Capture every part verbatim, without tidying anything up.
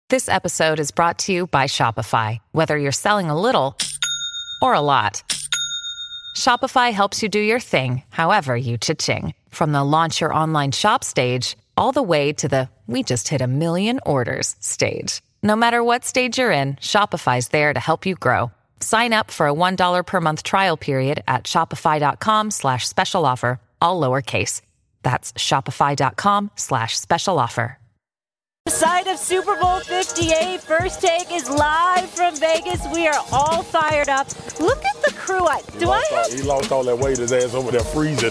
This episode is brought to you by Shopify. Whether you're selling a little or a lot, Shopify helps you do your thing, however you cha-ching. From the launch your online shop stage, all the way to the we just hit a million orders stage. No matter what stage you're in, Shopify's there to help you grow. Sign up for a one dollar per month trial period at shopify.com slash special offer, all lowercase. That's shopify.com slash special offer. Side of Super Bowl fifty-eight, First Take is live from Vegas. We are all fired up. Look at the crew. I, do I have... all, He lost all that weight. His ass over there freezing.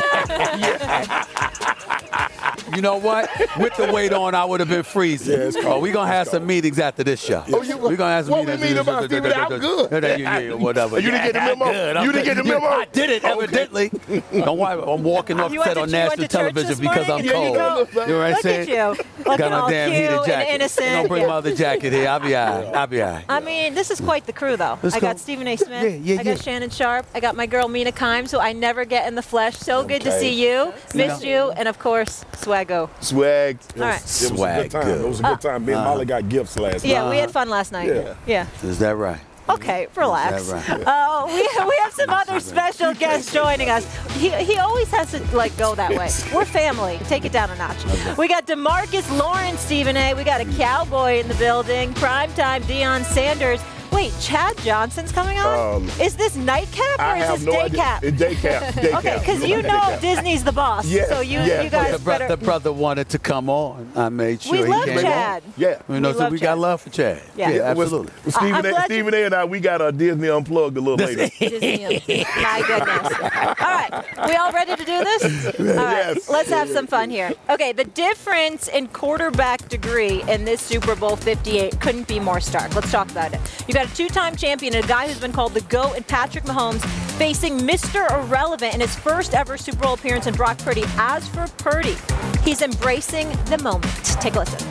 You know what? With the weight on, I would have been freezing. Yeah, it's cold. Oh, we're going to have some meetings after this show. Oh, you, we're going to have some what meetings. What we mean about Stephen A? I'm good. Yeah, yeah, whatever. You didn't get the memo? You didn't get the memo? I did it, evidently. Don't worry. I'm walking off set on national television because I'm cold. You know what I'm saying? Look at you. Looking all damn cute heated jacket. and innocent. Don't bring yeah. my other jacket here. I'll be all right. I'll be all right. I mean, this is quite the crew, though. Let's I go. got Stephen A. Smith. Yeah, yeah, I got yeah. Shannon Sharp. I got my girl Mina Kimes, who I never get in the flesh. So good to Okay. see you. Yeah. Missed you. And, of course, Swaggo. Swag. It was, All right. it was Swag a good time. good. It was a good time. Me and Molly got gifts last night. Yeah, we had fun last night. Yeah. Yeah. Is that right? Okay, relax. Is that right? Uh, we, we have some other special guests joining us. He, he always has to like go that way. We're family. Take it down a notch. We got DeMarcus Lawrence, Stephen A. We got a cowboy in the building. Primetime Deion Sanders. Wait, Chad Johnson's coming on? Um, is this nightcap or I is have this no day idea. cap? It's day cap. Day Okay, cap. because Look you like know day cap. Disney's the boss. Yes, So you, yes. you guys The, bro- better. the brother wanted to come on. I made sure We he love came Chad. on. Yeah. You know, We so love we Chad. got love for Chad. Yeah. Yeah, With- absolutely. with Stephen, I'm A, glad Stephen A. and I, we got a Disney Unplugged a little later. Disney. My goodness. All right. We all ready to do this? All right. Yes. Let's have some fun here. Okay. The difference in quarterback degree in this Super Bowl fifty-eight couldn't be more stark. Let's talk about it. You got a two-time champion, a guy who's been called the GOAT, and Patrick Mahomes facing Mister Irrelevant in his first ever Super Bowl appearance in Brock Purdy. As for Purdy, he's embracing the moment. Take a listen.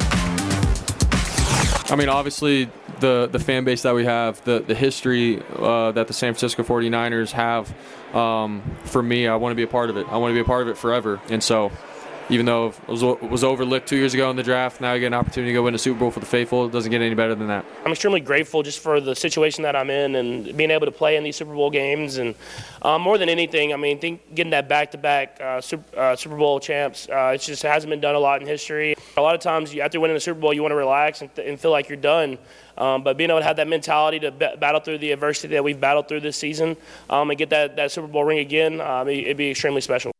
I mean, obviously, the, the fan base that we have, the, the history uh, that the San Francisco forty-niners have, um, for me, I want to be a part of it. I want to be a part of it forever. And so, even though it was, was overlooked two years ago in the draft, now I get an opportunity to go win a Super Bowl for the faithful. It doesn't get any better than that. I'm extremely grateful just for the situation that I'm in and being able to play in these Super Bowl games. And um, more than anything, I mean, think getting that back-to-back uh, Super, uh, Super Bowl champs, uh, it just hasn't been done a lot in history. A lot of times, you, after winning the Super Bowl, you want to relax and, th- and feel like you're done. Um, but being able to have that mentality to b- battle through the adversity that we've battled through this season um, and get that, that Super Bowl ring again, um, it, it'd be extremely special.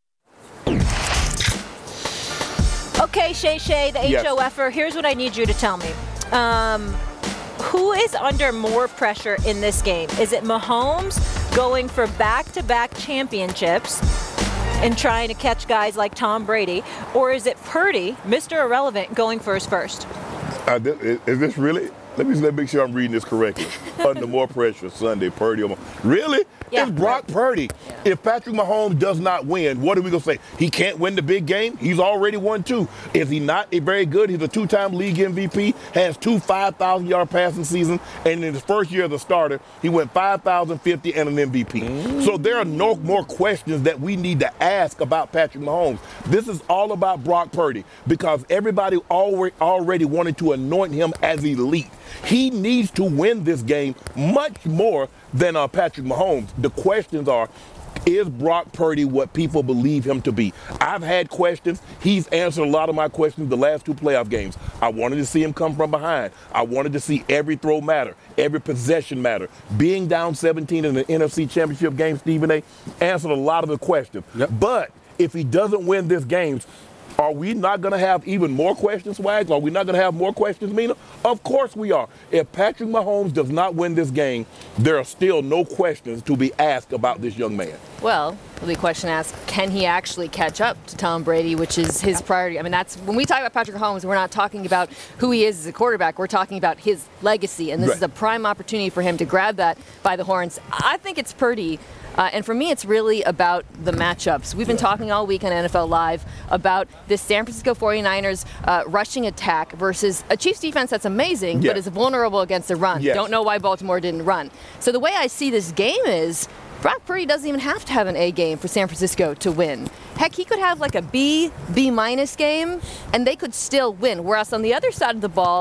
Okay, Shay Shay, the Yes. H O F er, here's what I need you to tell me. Um, who is under more pressure in this game? Is it Mahomes going for back-to-back championships and trying to catch guys like Tom Brady, or is it Purdy, Mister Irrelevant, going for his first? Uh, th- is, is this really? Let me let me make sure I'm reading this correctly. Under more pressure, Sunday, Purdy. Or really? Yeah. It's Brock Purdy. Yeah. If Patrick Mahomes does not win, what are we going to say? He can't win the big game? He's already won two. Is he not a very good? He's a two-time league M V P, has two five thousand yard passing seasons, and in his first year as a starter, he went five thousand fifty and an M V P. Mm. So there are no more questions that we need to ask about Patrick Mahomes. This is all about Brock Purdy because everybody already, already wanted to anoint him as elite. He needs to win this game much more than uh, Patrick Mahomes. The questions are, is Brock Purdy what people believe him to be? I've had questions. He's answered a lot of my questions the last two playoff games. I wanted to see him come from behind. I wanted to see every throw matter, every possession matter. Being down seventeen in the N F C Championship game, Stephen A. answered a lot of the questions. Yep. But if he doesn't win this game, are we not going to have even more questions, Swags? Are we not going to have more questions, Mina? Of course we are. If Patrick Mahomes does not win this game, there are still no questions to be asked about this young man. Well, the question asked, can he actually catch up to Tom Brady, which is his priority? I mean, that's when we talk about Patrick Mahomes, we're not talking about who he is as a quarterback. We're talking about his legacy, and this Right. is a prime opportunity for him to grab that by the horns. I think it's Purdy. Uh, and for me, it's really about the matchups. We've been talking all week on N F L Live about this San Francisco forty-niners uh, rushing attack versus a Chiefs defense that's amazing, Yeah. but is vulnerable against the run. Yes. Don't know why Baltimore didn't run. So the way I see this game is Brock Purdy doesn't even have to have an A game for San Francisco to win. Heck, he could have like a B, B minus game, and they could still win. Whereas on the other side of the ball,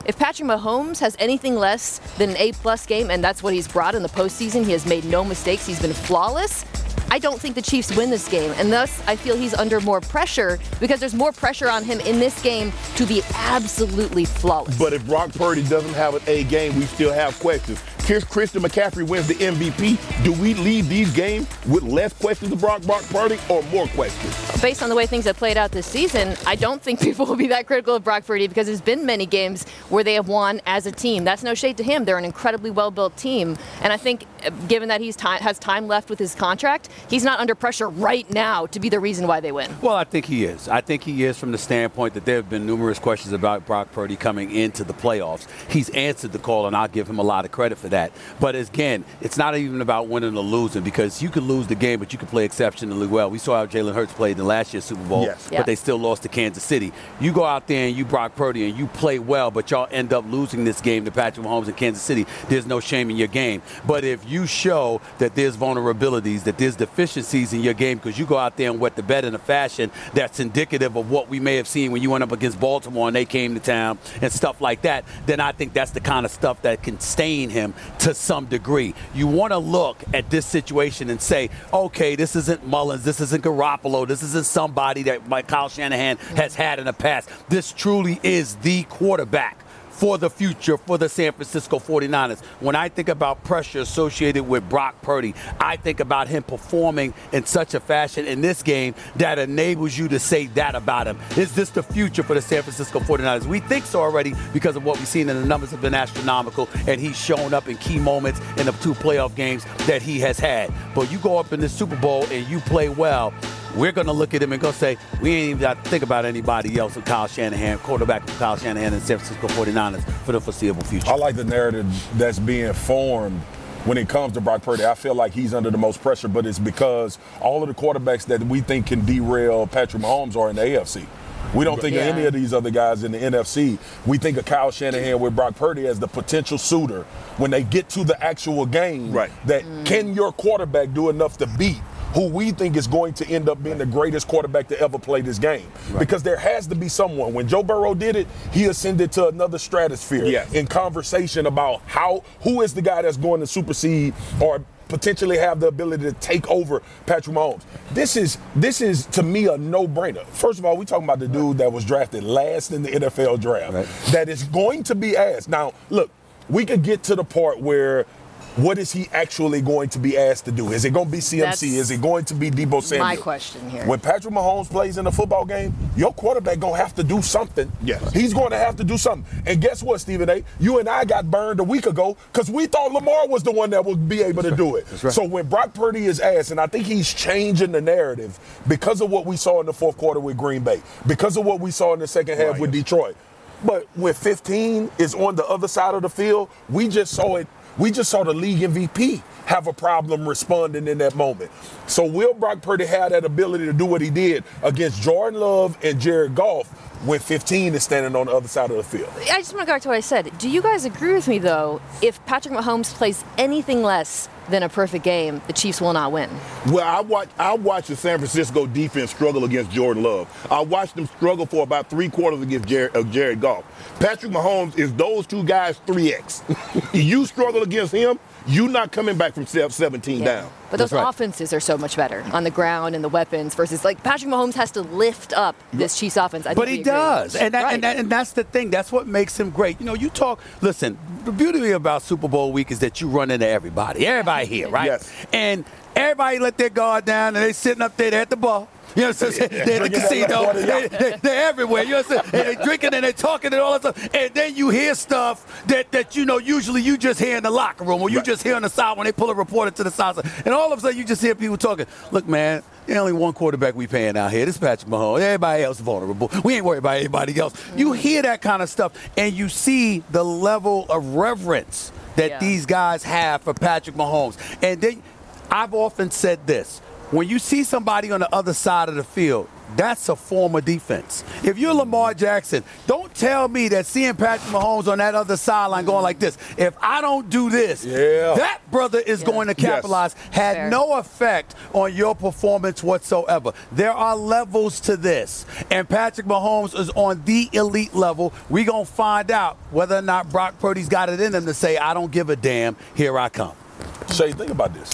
if Patrick Mahomes has anything less than an A-plus game, and that's what he's brought in the postseason, he has made no mistakes, he's been flawless, I don't think the Chiefs win this game, and thus I feel he's under more pressure because there's more pressure on him in this game to be absolutely flawless. But if Brock Purdy doesn't have an A game, we still have questions. Here's Christian McCaffrey wins the M V P. Do we leave these games with less questions of Brock, Brock Purdy or more questions? Based on the way things have played out this season, I don't think people will be that critical of Brock Purdy because there's been many games where they have won as a team. That's no shade to him. They're an incredibly well-built team. And I think given that he has time left with his contract, he's not under pressure right now to be the reason why they win. Well, I think he is. I think he is from the standpoint that there have been numerous questions about Brock Purdy coming into the playoffs. He's answered the call, and I'll give him a lot of credit for that. But again, it's not even about winning or losing because you could lose the game, but you could play exceptionally well. We saw how Jalen Hurts played in last year's Super Bowl, yes. but yep. they still lost to Kansas City. You go out there and you Brock Purdy and you play well, but y'all end up losing this game to Patrick Mahomes in Kansas City. There's no shame in your game. But if you show that there's vulnerabilities, that there's deficiencies in your game because you go out there and wet the bed in a fashion that's indicative of what we may have seen when you went up against Baltimore and they came to town and stuff like that, then I think that's the kind of stuff that can stain him to some degree. You want to look at this situation and say, okay, this isn't Mullins, this isn't Garoppolo, this isn't somebody that like Kyle Shanahan has had in the past. This truly is the quarterback for the future for the San Francisco forty-niners. When I think about pressure associated with Brock Purdy, I think about him performing in such a fashion in this game that enables you to say that about him. Is this the future for the San Francisco forty-niners? We think so already because of what we've seen, and the numbers have been astronomical, and he's shown up in key moments in the two playoff games that he has had. But you go up in the Super Bowl and you play well, we're going to look at him and go say, we ain't even got to think about anybody else with Kyle Shanahan, quarterback with Kyle Shanahan and San Francisco forty-niners for the foreseeable future. I like the narrative that's being formed when it comes to Brock Purdy. I feel like he's under the most pressure, but it's because all of the quarterbacks that we think can derail Patrick Mahomes are in the A F C. We don't think yeah. of any of these other guys in the N F C. We think of Kyle Shanahan with Brock Purdy as the potential suitor when they get to the actual game. Right. That mm. can your quarterback do enough to beat who we think is going to end up being the greatest quarterback to ever play this game. Right. Because there has to be someone. When Joe Burrow did it, he ascended to another stratosphere yes. in conversation about how who is the guy that's going to supersede or potentially have the ability to take over Patrick Mahomes. This is, this is to me, a no-brainer. First of all, we're talking about the dude that was drafted last in the N F L draft right. that is going to be asked. Now, look, we could get to the part where what is he actually going to be asked to do? Is it going to be C M C? That's is it going to be Deebo Samuel? my question here. When Patrick Mahomes plays in a football game, your quarterback going to have to do something. Yes. He's going to have to do something. And guess what, Stephen A? You and I got burned a week ago because we thought Lamar was the one that would be able to do it. That's right. So when Brock Purdy is asked, and I think he's changing the narrative because of what we saw in the fourth quarter with Green Bay, because of what we saw in the second half Right. with Detroit. But when fifteen is on the other side of the field, we just saw it. We just saw the league M V P have a problem responding in that moment. So will Brock Purdy have that ability to do what he did against Jordan Love and Jared Goff when fifteen is standing on the other side of the field? I just want to go back to what I said. Do you guys agree with me, though, if Patrick Mahomes plays anything less than a perfect game, the Chiefs will not win? Well, I watch I watched the San Francisco defense struggle against Jordan Love. I watched them struggle for about three quarters against Jared, uh, Jared Goff. Patrick Mahomes is those two guys three X. You struggle against him, you not coming back from seventeen Yeah. down. But those That's right. offenses are so much better on the ground and the weapons versus, like, Patrick Mahomes has to lift up this Chiefs offense. I think But we he agree. does, and, that, Right. and, that, and that's the thing. That's what makes him great. You know, you talk. Listen, the beauty about Super Bowl week is that you run into everybody. Everybody here, right? Yes. And everybody let their guard down, and they sitting up there at the bar. You know what I'm saying? They're in the Drinking casino. that water, They, yeah. they, they're everywhere. You know what I'm saying? And they're drinking and they're talking and all that stuff. And then you hear stuff that, that you know, usually you just hear in the locker room or you Right. just hear on the side when they pull a reporter to the side. And all of a sudden you just hear people talking. Look, man, there's only one quarterback we paying out here. This is Patrick Mahomes. Everybody else is vulnerable. We ain't worried about anybody else. You hear that kind of stuff and you see the level of reverence that Yeah. these guys have for Patrick Mahomes. And then I've often said this. When you see somebody on the other side of the field, That's a form of defense. If you're Lamar Jackson, don't tell me that seeing Patrick Mahomes on that other sideline going like this, if I don't do this, yeah. that brother is Yeah. going to capitalize, Yes. had Fair. no effect on your performance whatsoever. There are levels to this, and Patrick Mahomes is on the elite level. We're going to find out whether or not Brock Purdy's got it in him to say, I don't give a damn, here I come. Shay, think about this.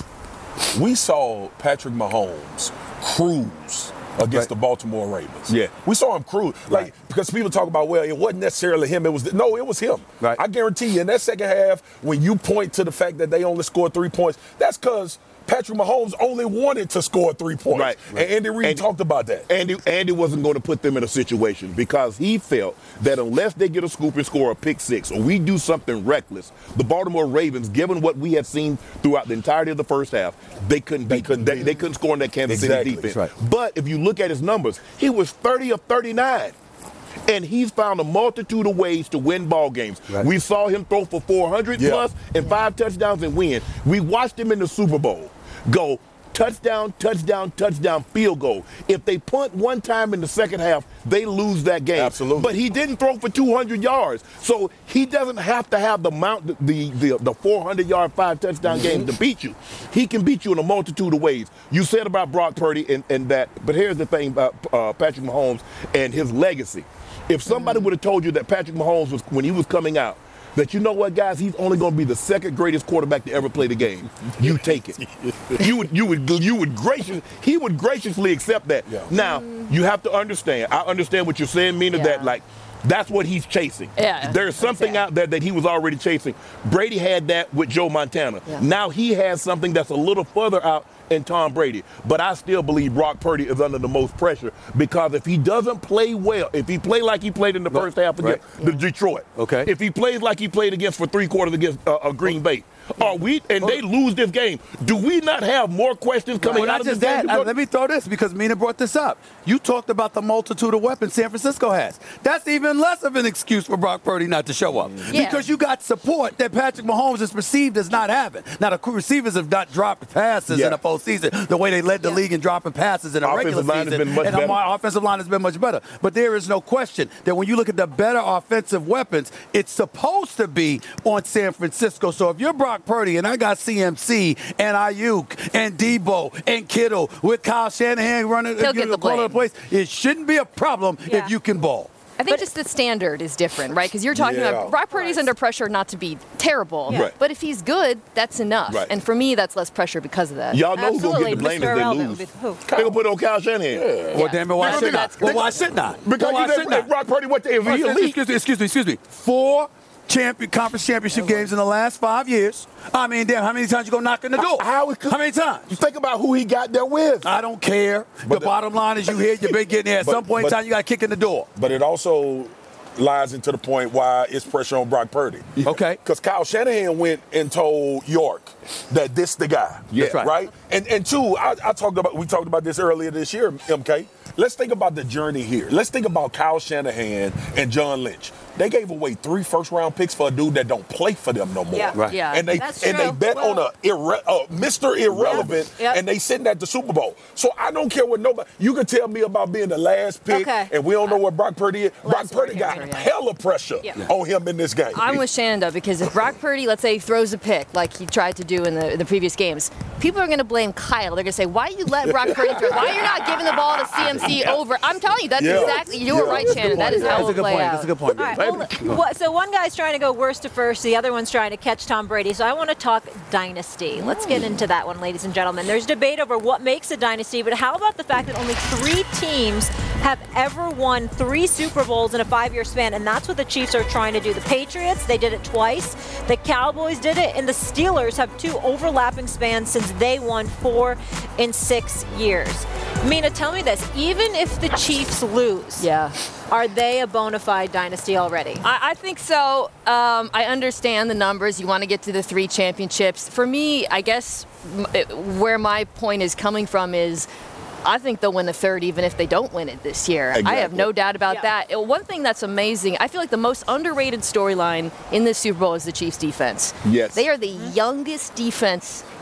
We saw Patrick Mahomes cruise against Right. the Baltimore Ravens. Yeah. We saw him cruise. Like, Right. because people talk about, well, it wasn't necessarily him. It was, the, no, it was him. Right. I guarantee you, in that second half, when you point to the fact that they only scored three points, that's because Patrick Mahomes only wanted to score three points. Right. And Andy Reid Andy- talked about that. Andy, Andy wasn't going to put them in a situation because he felt that unless they get a scoop and score a pick six or we do something reckless, the Baltimore Ravens, given what we had seen throughout the entirety of the first half, they couldn't They beat, couldn't they, beat. they couldn't score in that Kansas Exactly. City defense. That's right. But if you look at his numbers, he was thirty of thirty-nine. And he's found a multitude of ways to win ball games. Right. We saw him throw for four hundred Yeah. plus and five touchdowns and win. We watched him in the Super Bowl go touchdown, touchdown, touchdown, field goal. If they punt one time in the second half, they lose that game. Absolutely. But he didn't throw for two hundred yards. So he doesn't have to have the mount, the the, the four hundred yard, five touchdown game to beat you. He can beat you in a multitude of ways. You said about Brock Purdy and, and that, but here's the thing about uh, Patrick Mahomes and his legacy. If somebody would have told you that Patrick Mahomes was, when he was coming out, that you know what, guys, he's only going to be the second greatest quarterback to ever play the game. You take it. You would, you would, you would gracious. He would graciously accept that. Yeah. Now you have to understand. I understand what you're saying, Mina. Yeah. That like, that's what he's chasing. Yeah, There's something fair. out there that he was already chasing. Brady had that with Joe Montana. Yeah. Now he has something that's a little further out in Tom Brady. But I still believe Brock Purdy is under the most pressure because if he doesn't play well, if he play like he played in the first half against Right. the Detroit, Okay. if he plays like he played against for three quarters against uh, uh, Green Bay, are we and they lose this game, do we not have more questions coming Well, out not of this just that. game? Uh, let me throw this because Mina brought this up. You talked about the multitude of weapons San Francisco has. That's even less of an excuse for Brock Purdy not to show up Yeah. because you got support that Patrick Mahomes is perceived as not having. Now, the receivers have not dropped passes Yeah. in the postseason the way they led the Yeah. league in dropping passes in a Offensive regular line has season. been much and better. our offensive line has been much better. But there is no question that when you look at the better offensive weapons, it's supposed to be on San Francisco. So if you're Brock Purdy, and I got C M C and Ayuk and Debo and Kittle with Kyle Shanahan running He'll you get know, the calling blame. the place, it shouldn't be a problem Yeah. if you can ball. I think just the standard is different, right? Because you're talking Yeah. about Brock Purdy's under pressure not to be terrible, Yeah. Right. but if he's good, that's enough. Right. And for me, that's less pressure because of that. Y'all know who's going to get the blame Absolutely. if Mister they Irrelevant lose. would be- who? They're going to put it on Kyle Shanahan. Well, damn it, why That's- shouldn't I? that's Well, good. why shouldn't I? Because well, why you said, shouldn't I? if Brock Purdy, what, if Oh, he elite, excuse me, excuse me, excuse me. Four champion conference championship games in the last five years. I mean, damn, how many times you gonna knock on the door? How it could- How many times? you think about who he got there with. I don't care. But the, the- bottom line is you here, you've been getting there. At But- some point in but- time, you got to kick in the door. But it also lies into the point why it's pressure on Brock Purdy. Okay. Because Kyle Shanahan went and told York that this the guy. Yeah. That's right. Right? And and two, I, I talked about we talked about this earlier this year, M K. Let's think about the journey here. Let's think about Kyle Shanahan and John Lynch. They gave away three first round picks for a dude that don't play for them no more. Yeah. Right. Yeah. And they That's and they true. bet Well- on a irre- uh, Mister Irrelevant, Yep. and they sitting at the Super Bowl. So I don't care what nobody. You can tell me about being the last pick, Okay. and we don't know what Brock Purdy is. Brock Last word Purdy here, got right? hella pressure Yeah. on him in this game. I'm with Shannon though, because if Brock Purdy, let's say, throws a pick like he tried to do in the, in the previous games, people are going to blame Kyle. They're going to say, "Why you let Brock Purdy throw? Why you're not giving the ball to C M C over?" I'm telling you, that's Yeah. exactly. You were Yeah. right, Shannon. That is how That's it a will good play point. out. That's a good point. All right, well, what- so one guy's trying to go worst to first, the other one's trying to catch Tom Brady. So I want to talk dynasty. Let's get into that one, ladies and gentlemen. There's debate over what makes a dynasty, but how about the fact that only three teams have ever won three Super Bowls in a five-year span, and that's what the Chiefs are trying to do. The Patriots, they did it twice. The Cowboys did it, and the Steelers have two overlapping spans since they won four in six years. Mina, tell me this. Even if the Chiefs lose, Yeah. are they a bona fide dynasty already? I, I think so. Um, I understand the numbers. You want to get to the three championships. For me, I guess m- it, where my point is coming from is I think they'll win the third even if they don't win it this year. I have Exactly. no doubt about Yeah. that. Uh, One thing that's amazing, I feel like the most underrated storyline in this Super Bowl is the Chiefs defense. Yes. They are the youngest defense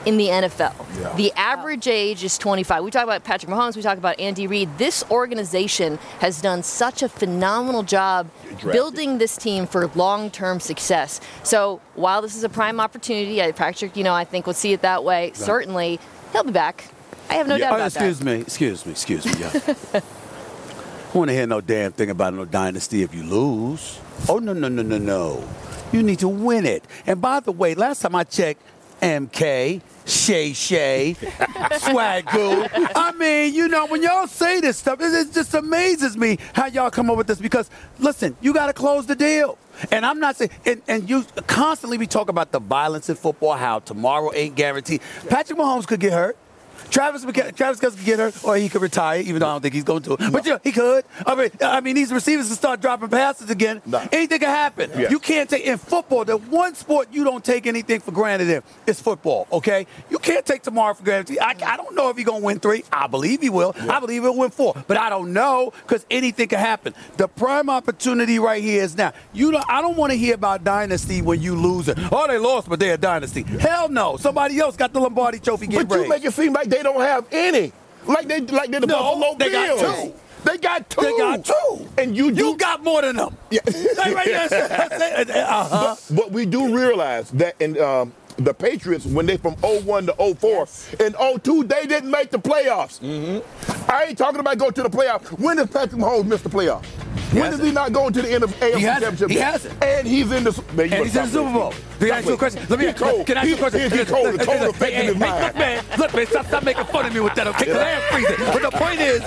in the N F L. Yeah. The average age is twenty-five. We talk about Patrick Mahomes. We talk about Andy Reid. This organization has done such a phenomenal job building this team for long-term success. So while this is a prime opportunity, I, Patrick, you know, I think we'll see it that way. Right. Certainly, he'll be back. I have no yeah. doubt oh, about excuse that. me, excuse me, excuse me, yeah. I want to hear no damn thing about no dynasty if you lose. Oh, no, no, no, no, no. You need to win it. And by the way, last time I checked, M K, Shay Shay, Swagoo. I mean, you know, when y'all say this stuff, it, it just amazes me how y'all come up with this because, listen, you got to close the deal. And I'm not saying, and, and you constantly be talking about the violence in football, how tomorrow ain't guaranteed. Patrick Mahomes could get hurt. Travis Travis could get hurt, or he could retire, even though I don't think he's going to. No. But yeah, he could. I mean, I mean, these receivers can start dropping passes again. No. Anything can happen. Yeah. You can't take in football. The one sport you don't take anything for granted in is football. Okay, you can't take tomorrow for granted. I, I don't know if he's gonna win three. I believe he will. Yeah. I believe he'll win four, but I don't know because anything can happen. The prime opportunity right here is now. You don't. I don't want to hear about dynasty when you lose it. Oh, they lost, but they're a dynasty. Yeah. Hell no. Somebody else got the Lombardi Trophy. Get but raised. You make it seem like they don't have any. Like they like they're the no, Buffalo they Bills. Got two. They got two. They got two. And you do. You got more than them. Yeah. right uh-huh. but, but we do realize that in um, the Patriots, when they from oh one to oh four, yes. in oh two, they didn't make the playoffs. Mm-hmm. I ain't talking about going to the playoffs. When does Patrick Mahomes miss the playoffs? When does he not go to the end of A F C Championship? He hasn't. And he's in the and he's in the Super Bowl. Let me ask you a question. Let me ask you Can I ask you a question? He's cold. The cold effect in his mind. Look, man. Look, man. Stop, stop making fun of me with that. Okay? Because I am freezing. But the point is,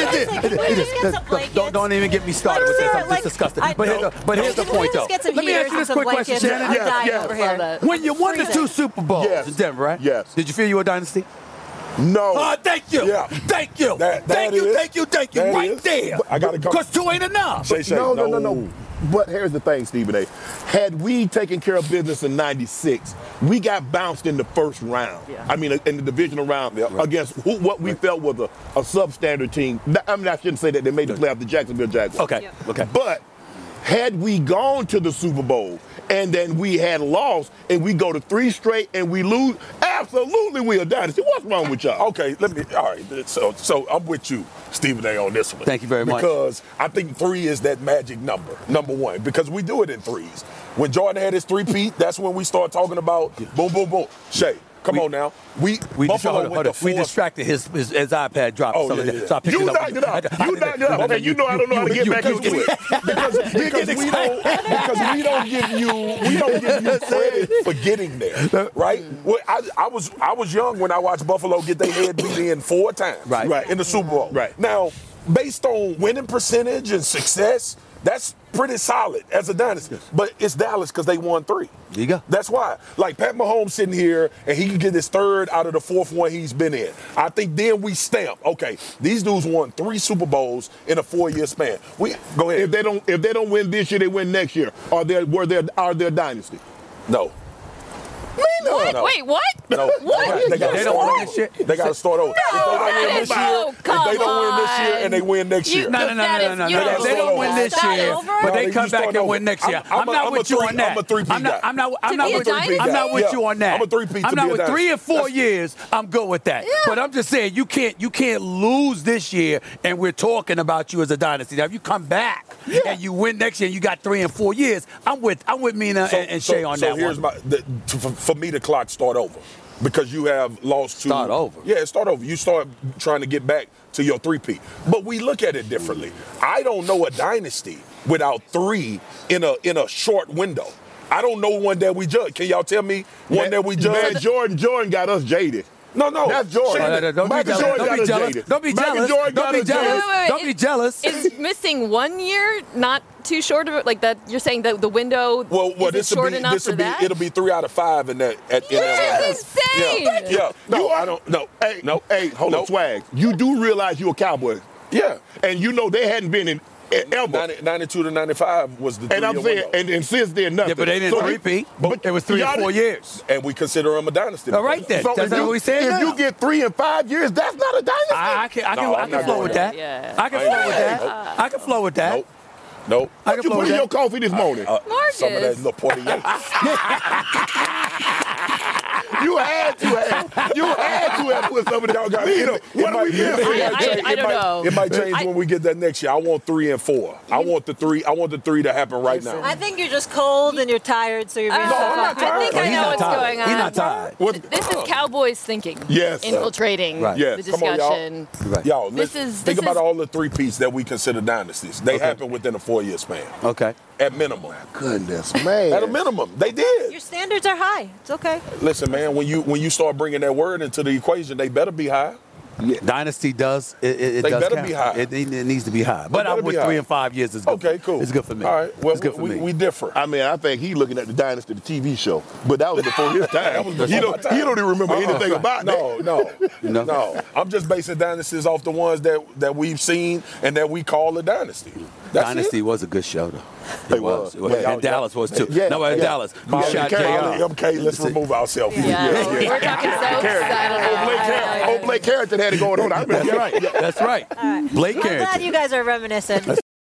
is don't, don't even get me started with this. I'm just disgusting. But here's the, but here's the point, though. Let me ask you this quick question, Shannon. Yes, yes. When you won the two Super Bowls in Denver, right? Yes. Did you feel you were a dynasty? No. Oh, thank you. Yeah. Thank you. That, that thank you, is, thank you, thank you. Right is. There. But I got to go. Because two ain't enough. Shay, Shay, no, no, no, no, no. But here's the thing, Stephen A. Had we taken care of business in ninety-six, we got bounced in the first round. Yeah. I mean, in the divisional round yep. against who, what we right. felt was a, a substandard team. I mean, I shouldn't say that they made the playoff, the Jacksonville Jaguars. Okay, yep. okay. But had we gone to the Super Bowl and then we had lost and we go to three straight and we lose, absolutely we are dynasty. What's wrong with y'all? Okay, let me, all right, so so I'm with you, Stephen A, on this one. Thank you very much. Because I think three is that magic number, number one, because we do it in threes. When Jordan had his three-peat, that's when we start talking about boom, boom, boom. Shay, come we, on now. We we, Buffalo hold on, hold on. we distracted his, his his iPad dropped. Oh, yeah, yeah. So I picked you it up. knocked it up. You knocked it up. Okay, you know I don't know how to get back into it. Because, because we don't because we don't give you we don't give you credit for getting there. Right? Well, I, I was I was young when I watched Buffalo get their head beat in four times. Right. Right. In the Super Bowl. Right. Now, based on winning percentage and success, that's pretty solid as a dynasty. Yes. But it's Dallas because they won three. There you go. That's why. Like Pat Mahomes sitting here and he can get his third out of the fourth one he's been in. I think then we stamp, okay, these dudes won three Super Bowls in a four-year span. We go ahead. If they don't if they don't win this year, they win next year. Are they were they are they a dynasty? No. No, what? No. Wait, what? No. What? They got to start over. Shit. They got to start over. No, if they don't win this year, no, if they don't win this year and they win next You- year. No, no, no, no, no, no, You no. don't They don't win this start year, over? but No, they you come start back and over. win next year. I'm- I'm I'm a- not I'm a with you three- on that. I'm a three-peat I'm not. guy. I'm not. I'm To not be a with you. dynasty? I'm not with Yeah. you on that. I'm a three-peat to I'm be not a with three dynasty. and four That's- years. I'm good with that. But I'm just saying you can't. You can't lose this year, and we're talking about you as a dynasty. Now, if you come back and you win next year, and you got three and four years. I'm with. I'm with Mina So- and, and so- Shay on so that here's one. my the, to, for, for me the clock start over because you have lost to Start over. Yeah, start over. You start trying to get back to your three-peat. But we look at it differently. I don't know a dynasty without three in a in a short window. I don't know one that we judge. Can y'all tell me one Man, that we judge? Man, Jordan Jordan got us jaded. No, no. That's Jordan. Shannon, No, no, don't be Michael jealous. Jordan Don't got be us jealous. jaded. Don't be Michael jealous. Jordan Don't got be us jealous. jaded. Wait, wait, wait. Don't be jealous. Is missing one year not too short of it? Like that? You're saying that the window Well, well, isn't this will short be enough this will for be that? it'll be three out of five in that at in that This is round. insane. Yeah, yeah. No, You are- I don't. No, Hey, no. hey, hold no. on, swag. You do realize you're a Cowboy, Yeah. and you know they hadn't been in ever. ninety, ninety-two to ninety-five was the And I'm three-year saying, window. and, and since then nothing. Yeah, but they didn't So- repeat. but It was three or y'all four didn't- years. and we consider them a dynasty. All right then. So That's if not you, what we said. if now. you get three and five years, that's not a dynasty. I, I can, I can, No, I I'm can not flow doing with that. that. Yeah. I can I flow ain't with doing that. that. I can flow with that. Nope. Nope. I What can you flow put with in your that. coffee this morning? Uh, Marcus. some of that little Portillo's. You had to have. You had to have put some of Y'all that. got You know, it. what It are might, we doing? it might I- I- change, I it don't might, know. it might change I- when we get that next year. I want three and four. I want the three. I want the three to happen right now. I think you're just cold and you're tired, so you're being Uh, so I'm not fucking- tired. I think Oh, I he's know not what's tired. going on. He's not tired. What- This is Cowboys thinking. Yes. Infiltrating Right. Yes. the Come on, y'all. discussion. Right. Y'all, This listen, is- think this about is- all the three-peats that we consider dynasties. They Okay. happen within a four-year span. Okay. At minimum. Goodness, man. At a minimum. They did. Your standards are high. It's okay. Listen, man, when you when you start bringing that word into the equation, they better be high. Dynasty does it, it, it They does better count. be high. It, it needs to be high. But better I'm be with high. three and five years is good. Okay, cool. It's good for me. All right. Well, it's good for we, me. we differ. I mean, I think he's looking at the Dynasty, the T V show, but that was before his time. That was before he my don't, time. he don't even remember Uh-uh. anything about No, no, No? no. I'm just basing dynasties off the ones that, that we've seen and that we call a dynasty. That's Dynasty it. was a good show, though. It was. It was. Yeah, and y'all- Dallas was too. Yeah, no, in yeah. Dallas. Who Molly, shot Molly, J R? M K, let's remove ourselves. Yeah, Yeah, we're yeah. talking soaps. I don't know. Old Blake, I don't Car- know. old Blake Carrington had it going on. I remember. That's right. That's right. Blake I'm glad Carrington. you guys are reminiscent.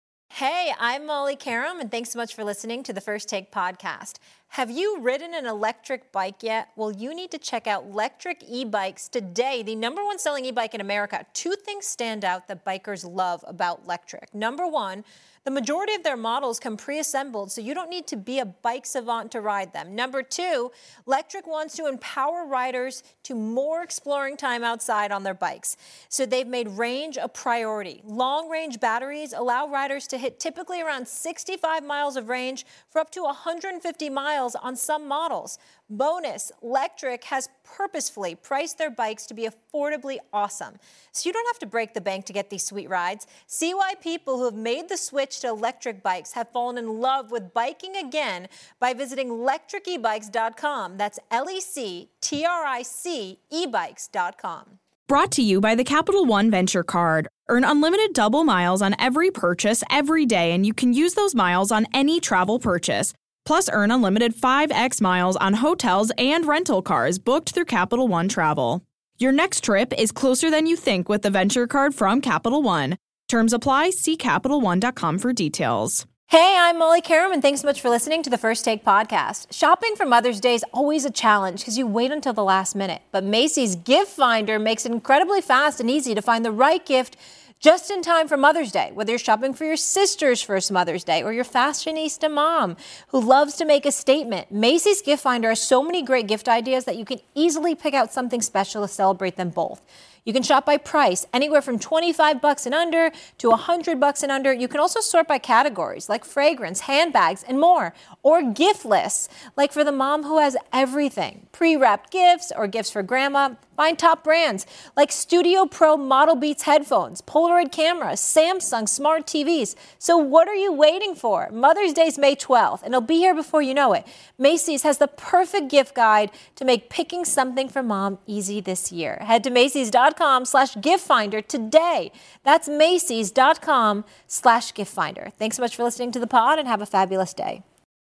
Hey, I'm Molly Karam, and thanks so much for listening to the First Take podcast. Have you ridden an electric bike yet? Well, you need to check out Lectric E-Bikes today, the number one selling e-bike in America. Two things stand out that bikers love about Lectric. Number one, the majority of their models come pre-assembled, so you don't need to be a bike savant to ride them. Number two, Lectric wants to empower riders to more exploring time outside on their bikes. So they've made range a priority. Long-range batteries allow riders to hit typically around sixty-five miles of range for up to one hundred fifty miles on some models. Bonus, Lectric has purposefully priced their bikes to be affordably awesome. So you don't have to break the bank to get these sweet rides. See why people who have made the switch to electric bikes have fallen in love with biking again by visiting lectric e bikes dot com. That's L E C T R I C e bikes dot com. Brought to you by the Capital One Venture Card. Earn unlimited double miles on every purchase every day, and you can use those miles on any travel purchase. Plus, earn unlimited five x miles on hotels and rental cars booked through Capital One Travel. Your next trip is closer than you think with the Venture Card from Capital One. Terms apply. See Capital One dot com for details. Hey, I'm Molly Karam, and thanks so much for listening to the First Take podcast. Shopping for Mother's Day is always a challenge because you wait until the last minute. But Macy's Gift Finder makes it incredibly fast and easy to find the right gift just in time for Mother's Day, whether you're shopping for your sister's first Mother's Day or your fashionista mom who loves to make a statement. Macy's Gift Finder has so many great gift ideas that you can easily pick out something special to celebrate them both. You can shop by price, anywhere from twenty-five bucks and under to one hundred bucks and under. You can also sort by categories like fragrance, handbags, and more. Or gift lists, like for the mom who has everything. Pre-wrapped gifts or gifts for grandma. Find top brands like Studio Pro Model Beats headphones, Polaroid cameras, Samsung smart T Vs. So what are you waiting for? Mother's Day's May twelfth, and it'll be here before you know it. Macy's has the perfect gift guide to make picking something for mom easy this year. Head to Macy's dot com slash gift finder today. That's Macy's dot com slash gift finder. Thanks so much for listening to the pod, and have a fabulous day.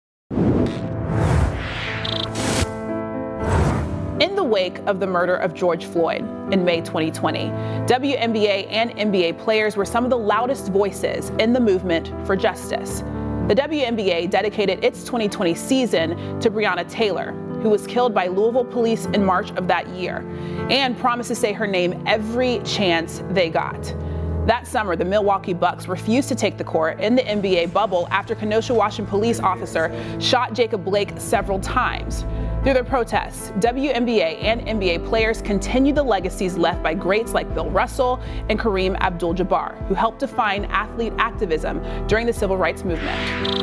In the wake of the murder of George Floyd in May twenty twenty, W N B A and N B A players were some of the loudest voices in the movement for justice. The W N B A dedicated its twenty twenty season to Breonna Taylor, who was killed by Louisville police in March of that year, and promised to say her name every chance they got. That summer, the Milwaukee Bucks refused to take the court in the N B A bubble after Kenosha, Washington police officer shot Jacob Blake several times. Through their protests, W N B A and N B A players continue the legacies left by greats like Bill Russell and Kareem Abdul-Jabbar, who helped define athlete activism during the civil rights movement.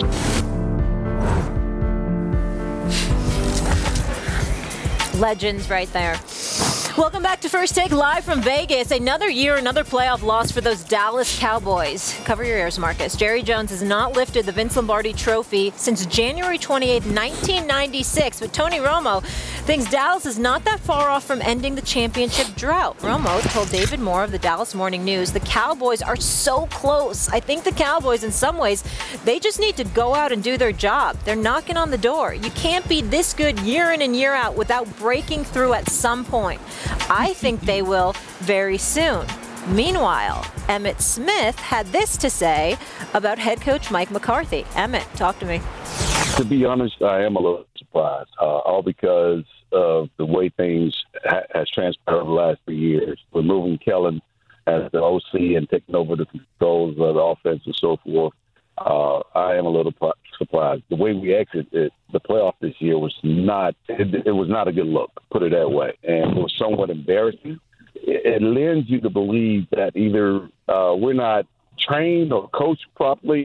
Legends right there. Welcome back to First Take, live from Vegas. Another year, another playoff loss for those Dallas Cowboys. Cover your ears, Marcus. Jerry Jones has not lifted the Vince Lombardi trophy since January twenty-eighth, nineteen ninety-six. But Tony Romo thinks Dallas is not that far off from ending the championship drought. Romo told David Moore of the Dallas Morning News, the Cowboys are so close. I think the Cowboys, in some ways, they just need to go out and do their job. They're knocking on the door. You can't be this good year in and year out without breaking through at some point. I think they will very soon. Meanwhile, Emmitt Smith had this to say about head coach Mike McCarthy. Emmitt, talk to me. To be honest, I am a little surprised, uh, all because of the way things ha- has transpired over the last three years, removing Kellen as the O C and taking over the controls of the offense and so forth. Uh, I am a little pro- surprised. The way we exited the playoff this year was not it, it was not a good look, put it that way, and it was somewhat embarrassing. It, it lends you to believe that either uh, we're not trained or coached properly.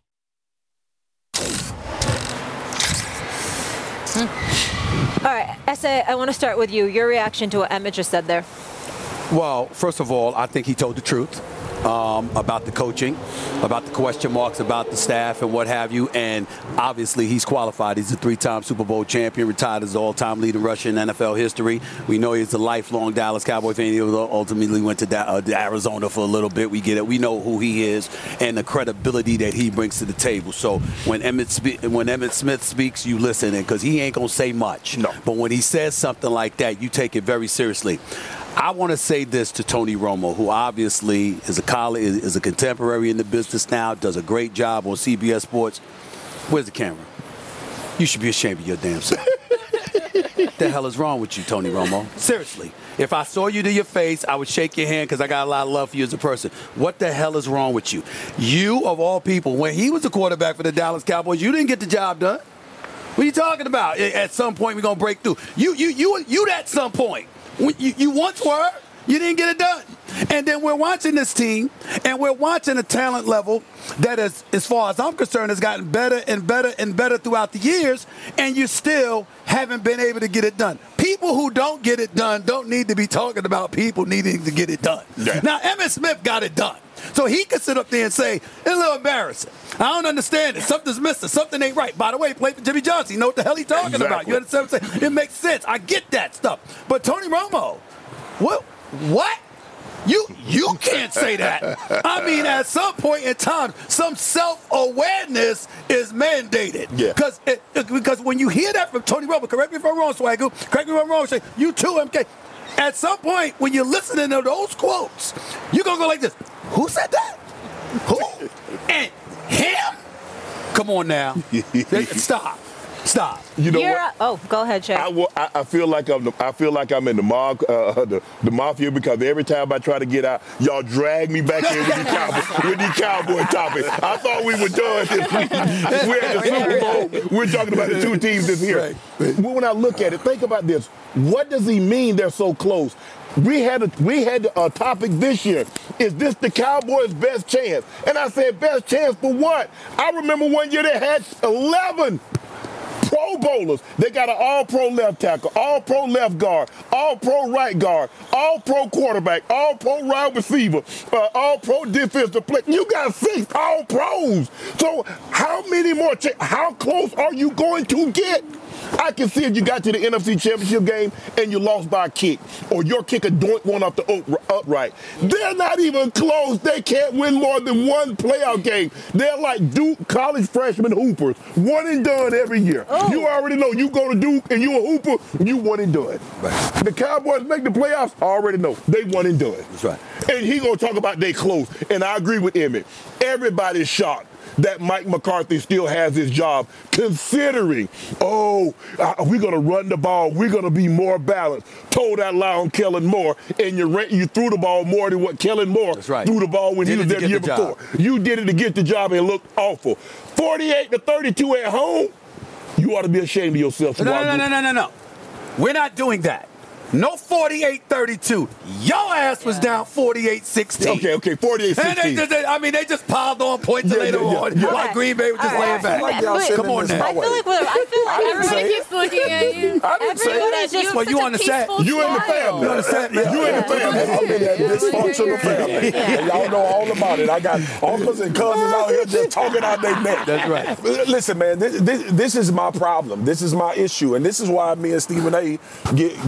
All right, S A, I want to start with you. Your reaction to what Emmett just said there. Well, first of all, I think he told the truth um, about the coaching, about the question marks, about the staff and what have you. And obviously, he's qualified. He's a three-time Super Bowl champion, retired as the all-time leading rusher in N F L history. We know he's a lifelong Dallas Cowboy fan. He ultimately went to, da- uh, to Arizona for a little bit. We get it. We know who he is and the credibility that he brings to the table. So when Emmett, Spe- when Emmett Smith speaks, you listen, because he ain't going to say much. No. But when he says something like that, you take it very seriously. I want to say this to Tony Romo, who obviously is a colleague, is a contemporary in the business now, does a great job on C B S Sports. Where's the camera? You should be ashamed of your damn self. What the hell is wrong with you, Tony Romo? Seriously. If I saw you to your face, I would shake your hand because I got a lot of love for you as a person. What the hell is wrong with you? You, of all people, when he was a quarterback for the Dallas Cowboys, you didn't get the job done. What are you talking about? At some point, we're going to break through. You, you, you, you at some point. You, you once were, you didn't get it done. And then we're watching this team, and we're watching a talent level that, is, as far as I'm concerned, has gotten better and better and better throughout the years, and you still haven't been able to get it done. People who don't get it done don't need to be talking about people needing to get it done. Yeah. Now, Emmitt Smith got it done. So he could sit up there and say, it's a little embarrassing. I don't understand it. Something's missing. Something ain't right. By the way, he played for Jimmy Johnson. You know what the hell he's talking exactly. about. You understand what I'm saying? It makes sense. I get that stuff. But Tony Romo, what? What? You you can't say that. I mean, at some point in time, some self-awareness is mandated. Yeah. Because because when you hear that from Tony Romo, correct me if I'm wrong, Swagger, correct me if I'm wrong, say, you too, M K. At some point, when you're listening to those quotes, you're going to go like this. Who said that? Who? And him? Come on now. Stop. Stop. You know You're what? A, oh, go ahead, Shay. I, I, I feel like I'm the, I feel like I'm in the mob, uh, the, the mafia, because every time I try to get out, y'all drag me back in with the cowboy, with the cowboy topic. I thought we were done this week. We're at the Super Bowl. We're talking about the two teams this year. Right. When I look at it, think about this. What does he mean they're so close? We had a we had a topic this year. Is this the Cowboys' best chance? And I said, best chance for what? I remember one year they had eleven Pro Bowlers. They got an all-pro left tackle, all-pro left guard, all-pro right guard, all-pro quarterback, all-pro wide receiver, uh, all-pro defensive player. You got six all-pros. So how many more? Ch- how close are you going to get? I can see if you got to the N F C Championship game and you lost by a kick, or your kicker doinked one off the upright. They're not even close. They can't win more than one playoff game. They're like Duke college freshman hoopers, one and done every year. Oh. You already know you go to Duke and you a hooper, you one and done. Right. The Cowboys make the playoffs, I already know. They one and done. That's right. And he gonna talk about they close. And I agree with Emmett. Everybody's shocked that Mike McCarthy still has his job, considering, oh, uh, we're going to run the ball, we're going to be more balanced. Told that lie on Kellen Moore, and you ran, you threw the ball more than what Kellen Moore right. threw the ball when did he was there the year the before. You did it to get the job and it looked awful. forty-eight to thirty-two at home, you ought to be ashamed of yourself. No, no, no, no, no, no, no. We're not doing that. No forty-eight thirty-two. Your ass was yeah. down forty-eight sixteen. Okay, okay, forty-eight sixteen. And they, they, I mean, they just piled on points yeah, later yeah, yeah, on. Yeah. While Green Bay was just laying back. Like y'all Come on now. I feel like, I feel like everybody keeps looking at you. I didn't say Everybody's just well, you understand. You in the family. You understand, man. You in the family. I'm in that dysfunctional family. And y'all know all about it. I got uncles and cousins out here just talking out their neck. That's right. Listen, man, this, this, this is my problem. This is my issue. And this is why me and Stephen A. get, get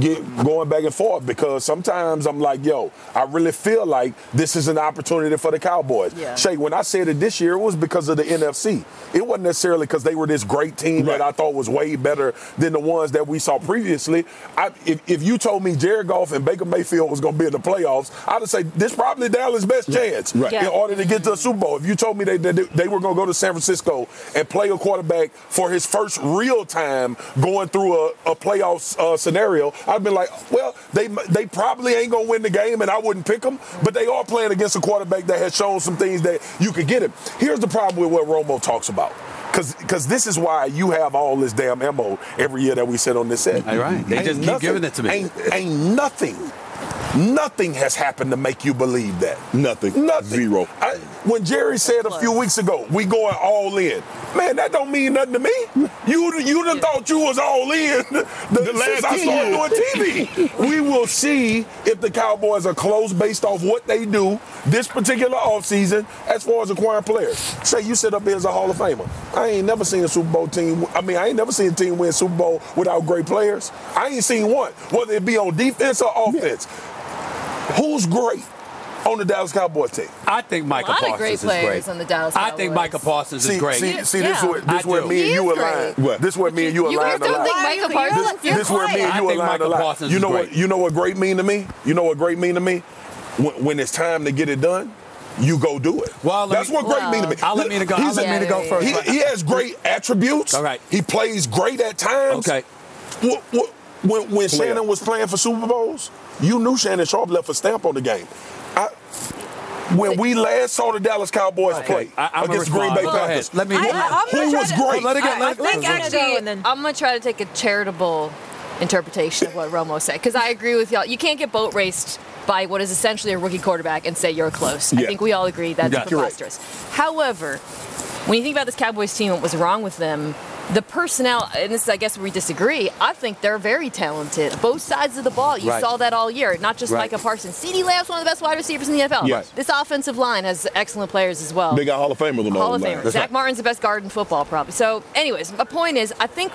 going back and forth because sometimes I'm like, yo, I really feel like this is an opportunity for the Cowboys. Yeah. Shay, when I said it this year, it was because of the N F C. It wasn't necessarily because they were this great team Right. that I thought was way better than the ones that we saw previously. I, if, if you told me Jared Goff and Baker Mayfield was going to be in the playoffs, I'd have said this probably Dallas' best chance Right. Yeah. in order to get to a Super Bowl. If you told me they, they, they were going to go to San Francisco and play a quarterback for his first real time going through a, a playoff uh, scenario, I'd been like, well, they they probably ain't going to win the game and I wouldn't pick them, but they are playing against a quarterback that has shown some things that you could get him. Here's the problem with what Romo talks about. Because this is why you have all this damn ammo every year that we sit on this set. All right. They Ain't just keep nothing- giving it to me. Ain't, ain't nothing, nothing has happened to make you believe that. Nothing. Nothing. Zero. I, when Jerry said a few weeks ago, we going all in. Man, that don't mean nothing to me. You you done thought you was all in the, The since last I started years. doing T V. We will see if the Cowboys are close based off what they do this particular offseason as far as acquiring players. Say you sit up here as a Hall of Famer. I ain't never seen a Super Bowl team. I mean, I ain't never seen a team win Super Bowl without great players. I ain't seen one, whether it be on defense or offense. Who's great on the Dallas Cowboys team? I think Micah A lot of Parsons great is players great. on the Dallas I think Cowboys. Micah Parsons See, is great. see, see Yeah. this where this I where do. me and He you is align. great. This where me and you You align guys a don't think lot. Micah You're- Parsons? you're This where me and I you think align a Micah lot. Parsons You is know great. what? You know what great mean to me? You know what great mean to me? When, when it's time to get it done, you go do it. Well, let That's me- what great Well, mean to me. I'll let me to go. I'll He's- let me to go Yeah, first. He, he has great attributes. All right. He plays great at times. Okay. What, what, when when Shannon was playing for Super Bowls, you knew Shannon Sharp left a stamp on the game. I, when we last saw the Dallas Cowboys play I- I'm against gonna Green Bay respond. Go ahead. Panthers, Let me- I, I, I'm who gonna try was to- great? Let it go. I, I Let it think think actually, actually, and then I'm going to try to take a charitable interpretation of what Romo said, because I agree with y'all. You can't get boat raced by what is essentially a rookie quarterback and say you're close. I Yeah. think we all agree that's Yeah. preposterous. However, when you think about this Cowboys team, what was wrong with them, the personnel, and this is, I guess, where we disagree, I think they're very talented. Both sides of the ball. You Right. saw that all year. Not just Right. Micah Parsons. CeeDee Lamb's one of the best wide receivers in the N F L. Yes. This offensive line has excellent players as well. They got Hall of Famers on the Hall of line. Famer. Zach Martin's the best guard in football, probably. So, anyways, my point is, I think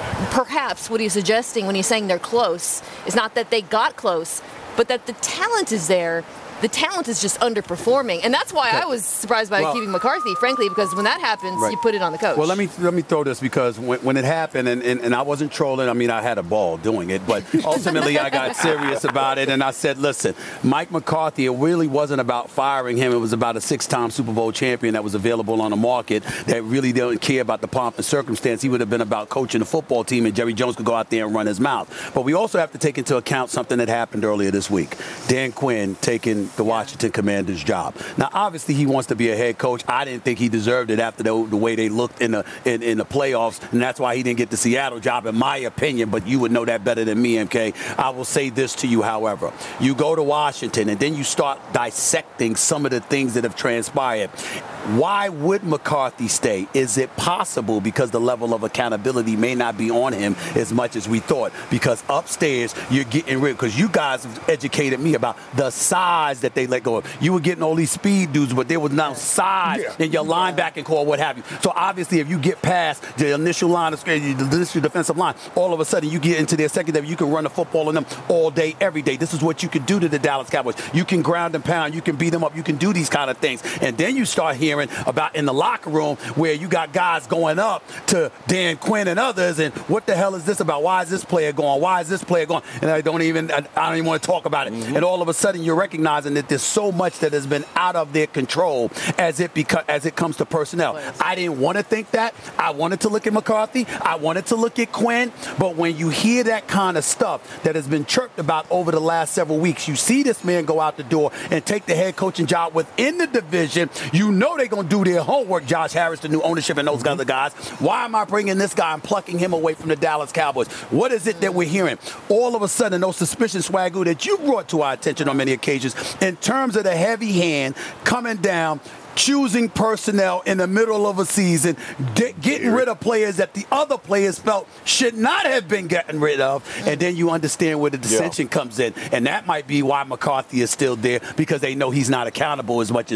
perhaps what he's suggesting when he's saying they're close is not that they got close, but that the talent is there. The talent is just underperforming, and that's why I was surprised by Well- keeping McCarthy, frankly, because when that happens, Right. you put it on the coach. Well, let me let me throw this because when, when it happened, and, and, and I wasn't trolling. I mean, I had a ball doing it, but ultimately I got serious about it, and I said, listen, Mike McCarthy, it really wasn't about firing him. It was about a six-time Super Bowl champion that was available on the market that really didn't care about the pomp and circumstance. He would have been about coaching the football team, and Jerry Jones could go out there and run his mouth. But we also have to take into account something that happened earlier this week. Dan Quinn taking the Washington Commanders job. Now, obviously, he wants to be a head coach. I didn't think he deserved it after the, the way they looked in the in, in the playoffs, and that's why he didn't get the Seattle job, in my opinion. But you would know that better than me, M K. I will say this to you, however. You go to Washington, and then you start dissecting some of the things that have transpired. Why would McCarthy stay? Is it possible because the level of accountability may not be on him as much as we thought? Because upstairs, you're getting rid, because you guys have educated me about the size that they let go of. You were getting all these speed dudes, but there was no size Yeah. in your linebacking core, what have you. So obviously, if you get past the initial line of scrimmage, the initial defensive line, all of a sudden you get into their secondary, you can run the football on them all day, every day. This is what you can do to the Dallas Cowboys. You can ground and pound, you can beat them up, you can do these kind of things. And then you start hearing about in the locker room where you got guys going up to Dan Quinn and others, and what the hell is this about? Why is this player going? Why is this player going? And I don't even, I, I don't even want to talk about it. Mm-hmm. And all of a sudden you're recognizing that there's so much that has been out of their control as it beca- as it comes to personnel. I didn't want to think that. I wanted to look at McCarthy. I wanted to look at Quinn. But when you hear that kind of stuff that has been chirped about over the last several weeks, you see this man go out the door and take the head coaching job within the division. You know they're going to do their homework, Josh Harris, the new ownership, and those other guys. Why am I bringing this guy and plucking him away from the Dallas Cowboys? What is it that we're hearing? All of a sudden, those suspicions, Swagoo, that you brought to our attention on many occasions in terms of the heavy hand coming down, choosing personnel in the middle of a season, de- getting rid of players that the other players felt should not have been getting rid of, and then you understand where the dissension yeah. comes in. And that might be why McCarthy is still there, because they know he's not accountable as much as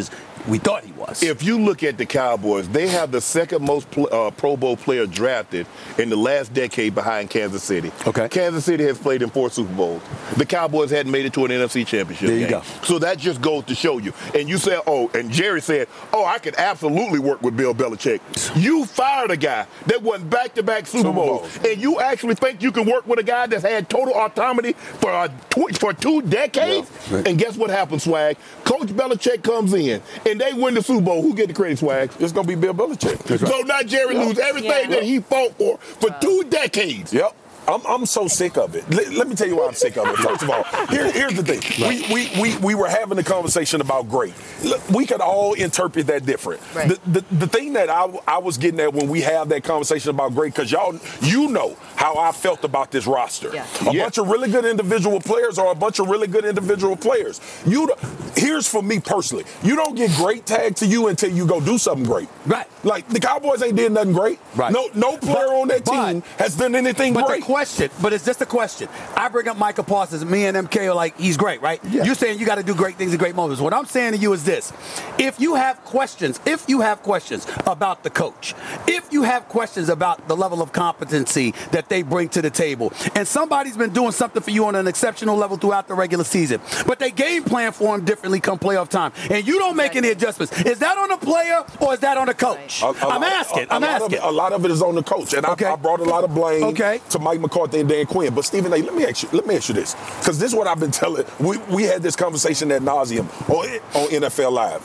we thought he was. If you look at the Cowboys, they have the second most pl- uh, Pro Bowl player drafted in the last decade behind Kansas City. Okay. Kansas City has played in four Super Bowls. The Cowboys hadn't made it to an N F C Championship There you game. go. So that just goes to show you. And you said, oh, and Jerry said, oh, I could absolutely work with Bill Belichick. You fired a guy that won back-to-back Super, Super Bowls, Bowls. and you actually think you can work with a guy that's had total autonomy for uh, tw- for two decades? Yeah. Right. And guess what happens, Swag? Coach Belichick comes in, and they win the Super Bowl. Who get the credit, Swag? It's going to be Bill Belichick. Right. So not Jerry Yeah. lose everything Yeah. that he fought for for two decades. Yep. I'm, I'm so sick of it. Let, let me tell you why I'm sick of it. First of all, here, here's the thing. We, we, we, we were having a conversation about great. Look, we could all interpret that different. Right. The, the, the thing that I, I was getting at when we have that conversation about great, because y'all, you know how I felt about this roster. Yeah. A Yeah. bunch of really good individual players or a bunch of really good individual players. You, don't- here's for me personally. You don't get great tagged to you until you go do something great. Right. Like, the Cowboys ain't did nothing great. Right. No, no player But- on that but- team has done anything But great. the question, but it's just a question. I bring up Michael Parsons. Me and M K are like, he's great, right? Yeah. You're saying you got to do great things in great moments. What I'm saying to you is this: if you have questions, if you have questions about the coach, if you have questions about the level of competency that they bring to the table, and somebody's been doing something for you on an exceptional level throughout the regular season, but they game plan for him differently come playoff time, and you don't make any adjustments, is that on the player or is that on the coach? A- a I'm lot- asking. a- a I'm lot asking. Of it, a lot of it is on the coach, and Okay. I, I brought a lot of blame Okay. to Mike McCarthy and Dan Quinn. But Stephen A., let me ask you, let me ask you this, because this is what I've been telling. We we had this conversation ad nauseum on on N F L Live.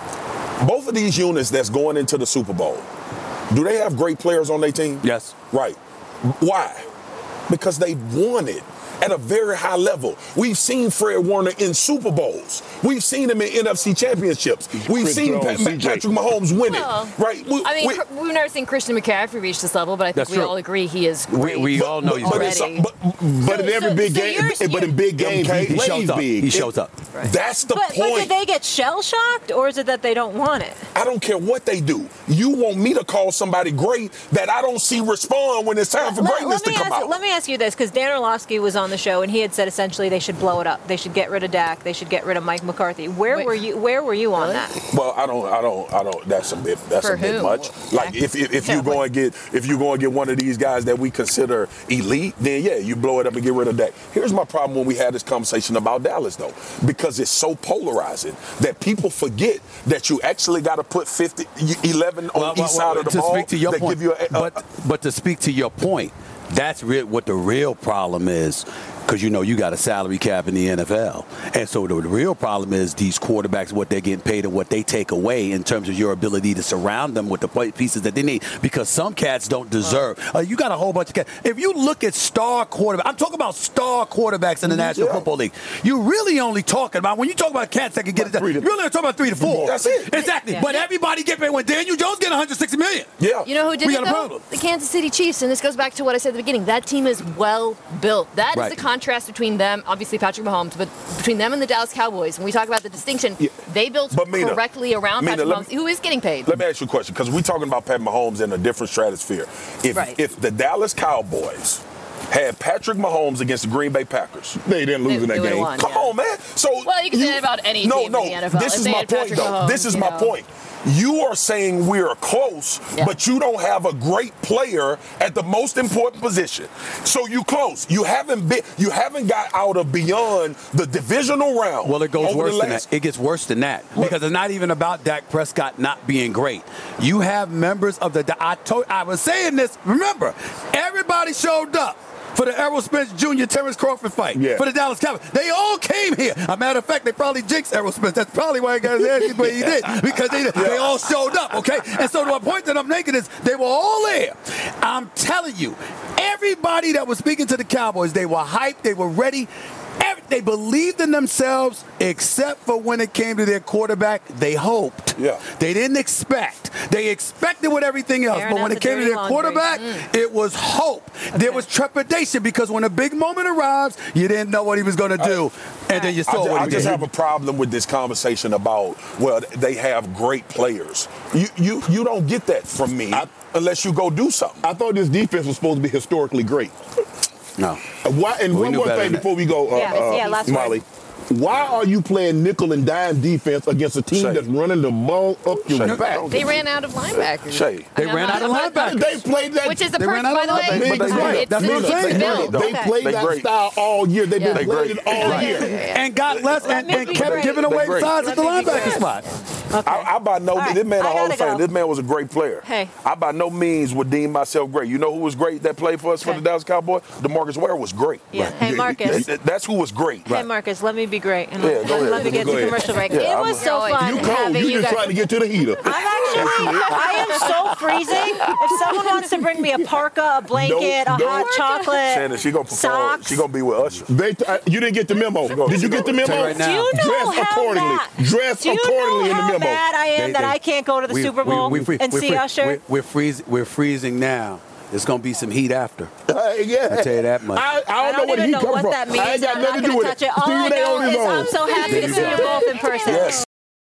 Both of these units that's going into the Super Bowl, do they have great players on their team? Yes. Right. Why? Because they won it at a very high level. We've seen Fred Warner in Super Bowls. We've seen him in N F C championships. We've Chris seen Jones, Pa- C J. Patrick Mahomes win Well, it. Right? We- I mean, we- cr- we've never seen Christian McCaffrey reach this level, but I think That's we true. all agree he is We, great. we all know but, he's but, great. it's, Already. but, But in So- every so- big so game, you're- but in big games, Okay. he He shows plays up. big. He shows up. that's the But, but point. did they get shell shocked, or is it that they don't want it? I don't care what they do. You want me to call somebody great that I don't see respond when it's time for Let- greatness let me to come ask, out. Let me ask you this, because Dan Orlovsky was on the show and he had said essentially they should blow it up. They should get rid of Dak. They should get rid of Mike McCarthy. Where Wait. were you? Where were you on Really? that? Well, I don't, I don't, I don't. That's a bit, that's For a bit who? much. Like if if, if you go and get if you go and get one of these guys that we consider elite, then yeah, you blow it up and get rid of that. Here's my problem when we had this conversation about Dallas, though, because it's so polarizing that people forget that you actually got to put fifty, eleven on Well, each well, side well, of the to ball speak to your that point, give you a, a, but but to speak to your point, that's real, what the real problem is. Because you know you got a salary cap in the N F L, and so the, the real problem is these quarterbacks, what they're getting paid and what they take away in terms of your ability to surround them with the play- pieces that they need. Because some cats don't deserve. Uh, you got a whole bunch of cats. If you look at star quarterbacks, I'm talking about star quarterbacks in the National Yeah. Football League. You're really only talking about when you talk about cats that can get it done. three to- You're really talking about three to four. That's it. Exactly. Yeah. But everybody get paid. When Daniel Jones getting one hundred sixty million. yeah. You know who did We it got a though? problem. The Kansas City Chiefs, and this goes back to what I said at the beginning. That team is well built. That is Right. the contrast between them, obviously Patrick Mahomes, but between them and the Dallas Cowboys. When we talk about the distinction, Yeah. they built But Mina, correctly around Mina, Patrick let Mahomes, me- who is getting paid. Let me ask you a question, because we're talking about Pat Mahomes in a different stratosphere. If Right. if the Dallas Cowboys had Patrick Mahomes against the Green Bay Packers, They didn't lose They- in they that would've game. won. come Yeah. on, man. So Well, you can say that about any no, team in no, the N F L. This If is they my had point, Patrick though. Mahomes, this is you my know. point. You are saying we're close, Yeah. but you don't have a great player at the most important position. So you close. You haven't been. You haven't got out of beyond the divisional round. Well, it goes over worse the than last- that. It gets worse than that because it's not even about Dak Prescott not being great. You have members of the. I told. I was saying this. Remember, everybody showed up for the Errol Spence Junior Terrence Crawford fight Yeah. for the Dallas Cowboys. They all came here. A matter of fact, they probably jinxed Errol Spence. That's probably why he got his ass the way he did because they they all showed up. Okay, and so the point that I'm making is they were all there. I'm telling you, everybody that was speaking to the Cowboys, they were hyped. They were ready. Every, they believed in themselves, except for when it came to their quarterback. They hoped. Yeah. They didn't expect. They expected with everything else, Airing but when out it the came to dirty their laundry. quarterback, it was hope. There was trepidation because when a big moment arrives, you didn't know what he was going to do, and then you I, saw ju- what I he just did. have a problem with this conversation about, well, they have great players. You you you don't get that from me I- unless you go do something. I thought this defense was supposed to be historically great. No. Uh, Why, and We one knew more better thing than before we go, uh, Yeah, uh, yeah, last Molly. Why are you playing nickel and dime defense against a team Shay. that's running the ball up your Shay. back? They ran out of linebackers. Shay. They ran out of linebackers. They played that. Which is the They perk, ran out by of the way. linebackers. But they It's- great. it's- That's what I'm it's saying. built. They Okay. played They that great. style all year. They've been They playing great. it all Right. year. And got less and, me and be kept great. giving away They great. sides at the Let me be linebacker great. spot. Okay. I, I by no All right, this man a I Hall of gotta Fame. go. This man was a great player. Hey. I by no means would deem myself great. You know who was great that played for us for Okay. the Dallas Cowboys? DeMarcus Ware was great. Yeah. Hey, Marcus. That- That's who was great. Hey, Marcus, let me be great. And Yeah, let, go let, ahead. let me get Go to ahead. commercial break. Yeah, it I'm was a- so fun You cold. having You you just guys. trying to get to the heater. I'm actually, I am so freezing. If someone wants to bring me a parka, a blanket, Don't- a hot don't- chocolate, Shannon, she gonna perform. socks. She gonna be with Usher. They, uh, you didn't get the memo. Did you get the memo? Tell you right now. Do you know Dress how accordingly. Bad, Dress do you accordingly know in the how memo. bad I am They- that they- I can't go to the We- Super we- Bowl we free- and we're see free- Usher? We're, we're, freezing, we're freezing now. There's going to be some heat after. Uh, yeah. I'll tell you that much. I, I don't, I don't know where even he know come what from. that means. I ain't got I'm nothing not to do gonna with touch it. it. All Stephen I A. know on his is own. I'm so happy to see you both in person. Yes.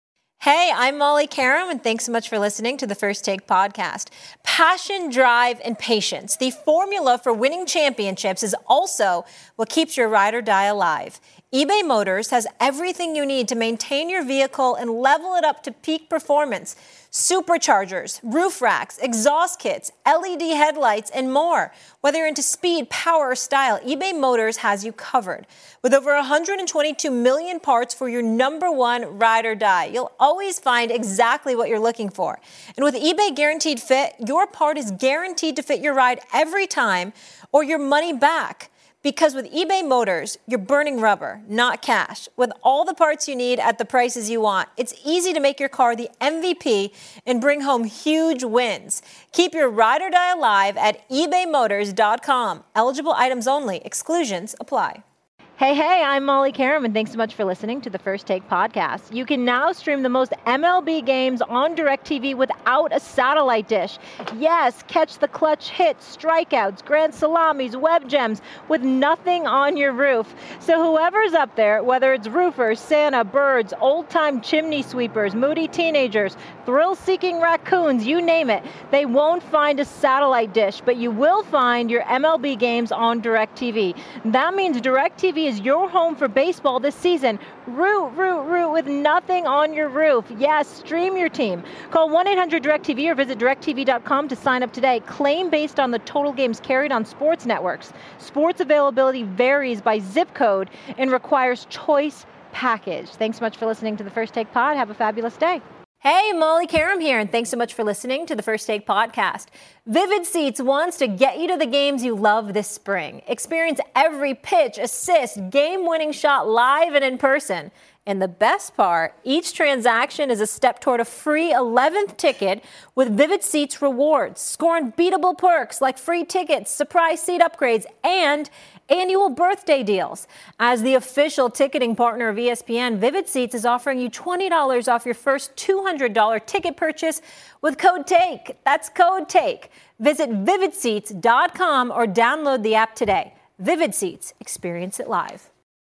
Hey, I'm Molly Karam, and thanks so much for listening to the First Take podcast. Passion, drive, and patience. The formula for winning championships is also what keeps your ride or die alive. eBay Motors has everything you need to maintain your vehicle and level it up to peak performance. Superchargers, roof racks, exhaust kits, L E D headlights, and more. Whether you're into speed, power, or style, eBay Motors has you covered. With over one hundred twenty-two million parts for your number one ride or die, you'll always find exactly what you're looking for. And with eBay Guaranteed Fit, your part is guaranteed to fit your ride every time or your money back. Because with eBay Motors, you're burning rubber, not cash. With all the parts you need at the prices you want, it's easy to make your car the M V P and bring home huge wins. Keep your ride or die alive at ebay motors dot com. Eligible items only. Exclusions apply. Hey, hey, I'm Molly Karam, and thanks so much for listening to the First Take podcast. You can now stream the most M L B games on DirecTV without a satellite dish. Yes, catch the clutch hits, strikeouts, grand salamis, web gems with nothing on your roof. So whoever's up there, whether it's roofers, Santa, birds, old-time chimney sweepers, moody teenagers, thrill-seeking raccoons, you name it, they won't find a satellite dish, but you will find your M L B games on DirecTV. That means DirecTV is your home for baseball this season. Root, root, root with nothing on your roof. Yes, stream your team. Call one eight hundred direct T V or visit direct T V dot com to sign up today. Claim based on the total games carried on sports networks. Sports availability varies by zip code and requires choice package. Thanks so much for listening to the First Take Pod. Have a fabulous day. Hey, Molly Karam here, and thanks so much for listening to the First Take podcast. Vivid Seats wants to get you to the games you love this spring. Experience every pitch, assist, game-winning shot live and in person. And the best part, each transaction is a step toward a free eleventh ticket with Vivid Seats rewards. Score unbeatable perks like free tickets, surprise seat upgrades, and annual birthday deals. As the official ticketing partner of E S P N, Vivid Seats is offering you twenty dollars off your first two hundred dollars ticket purchase with code TAKE. That's code TAKE. Visit vivid seats dot com or download the app today. Vivid Seats. Experience it live.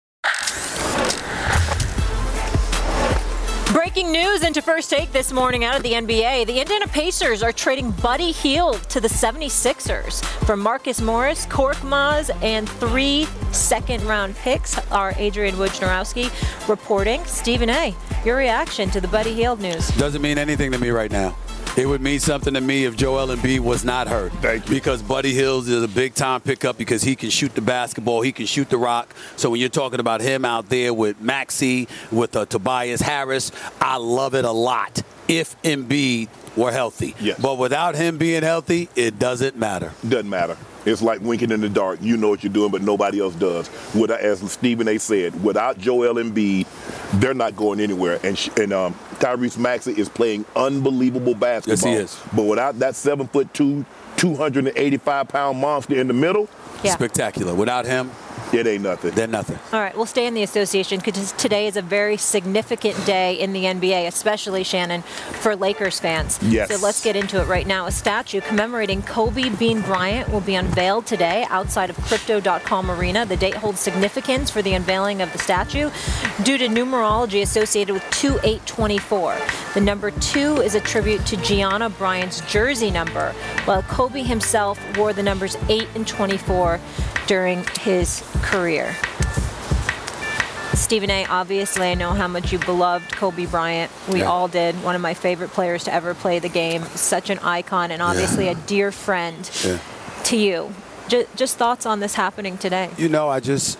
Breaking news into First Take this morning out of the N B A. The Indiana Pacers are trading Buddy Hield to the seventy-sixers for Marcus Morris, Korkmaz, and three second-round picks. Our Adrian Wojnarowski reporting. Stephen A., your reaction to the Buddy Hield news? Doesn't mean anything to me right now. It would mean something to me if Joel Embiid was not hurt. Thank you. Because Buddy Hield is a big-time pickup because he can shoot the basketball, he can shoot the rock. So when you're talking about him out there with Maxey, with uh, Tobias Harris, I love it a lot if Embiid were healthy. Yes. But without him being healthy, it doesn't matter. Doesn't matter. It's like winking in the dark. You know what you're doing, but nobody else does. Without, as Stephen A. said, without Joel Embiid, they're not going anywhere. And sh- and um, Tyrese Maxey is playing unbelievable basketball. Yes, he is. But without that seven foot two, two hundred eighty-five pound monster in the middle, Yeah. Spectacular. Without him, it ain't nothing. they're nothing. All right, we'll stay in the association because today is a very significant day in the N B A, especially, Shannon, for Lakers fans. Yes. So let's get into it right now. A statue commemorating Kobe Bean Bryant will be unveiled today outside of Crypto dot com Arena. The date holds significance for the unveiling of the statue due to numerology associated with two eight twenty-four. The number two is a tribute to Gianna Bryant's jersey number, while Kobe himself wore the numbers eight and twenty-four during his career. Stephen A., obviously, I know how much you beloved Kobe Bryant. We yeah. all did. One of my favorite players to ever play the game. Such an icon and obviously yeah. a dear friend yeah. to you. Just, just thoughts on this happening today? You know, I just,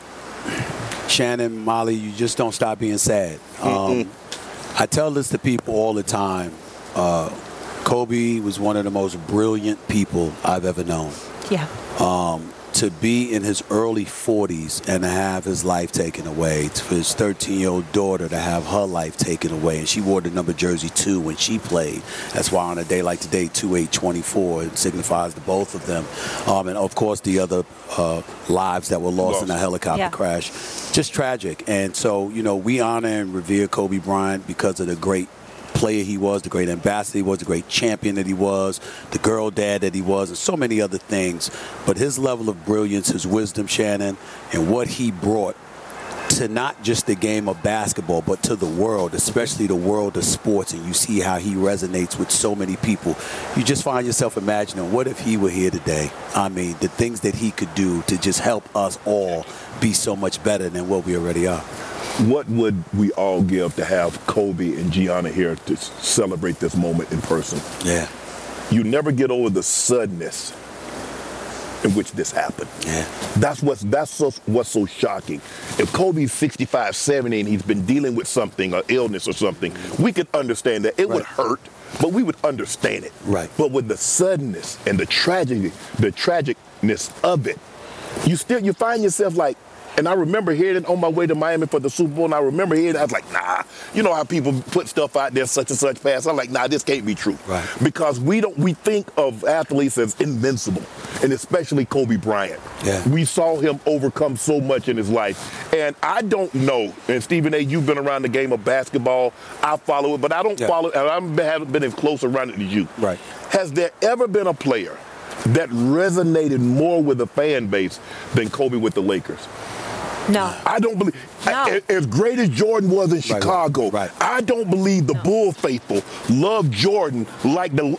Shannon, Molly, you just don't stop being sad. Um, I tell this to people all the time. Uh, Kobe was one of the most brilliant people I've ever known. Yeah. Um, to be in his early forties and to have his life taken away, for his thirteen-year-old daughter to have her life taken away, and she wore the number jersey two when she played. That's why on a day like today, two eight twenty-four, it signifies the both of them. Um, and, of course, the other uh, lives that were lost, lost. in a helicopter yeah. crash. Just tragic. And so, you know, we honor and revere Kobe Bryant because of the great player he was, the great ambassador he was, the great champion that he was, the girl dad that he was, and so many other things. But his level of brilliance, his wisdom, Shannon, and what he brought to not just the game of basketball, but to the world, especially the world of sports, and you see how he resonates with so many people. You just find yourself imagining, what if he were here today? I mean, the things that he could do to just help us all be so much better than what we already are. What would we all give to have Kobe and Gianna here to celebrate this moment in person? Yeah. You never get over the suddenness in which this happened. Yeah. That's what's that's so, what's so shocking. If Kobe's sixty-five, seventy and he's been dealing with something, or illness or something, we could understand that. It right. would hurt, but we would understand it. Right. But with the suddenness and the tragedy, the tragicness of it, you still you find yourself like. And I remember hearing it on my way to Miami for the Super Bowl, and I remember hearing it, I was like, nah. You know how people put stuff out there such and such fast. I'm like, nah, this can't be true. Right. Because we don't we think of athletes as invincible, and especially Kobe Bryant. Yeah. We saw him overcome so much in his life. And I don't know, and Stephen A., you've been around the game of basketball. I follow it, but I don't yeah. follow it, and I haven't been as close around it as you. Right. Has there ever been a player that resonated more with the fan base than Kobe with the Lakers? No. I don't believe, no. as great as Jordan was in Chicago, right. I don't believe the no. Bull faithful love Jordan like the,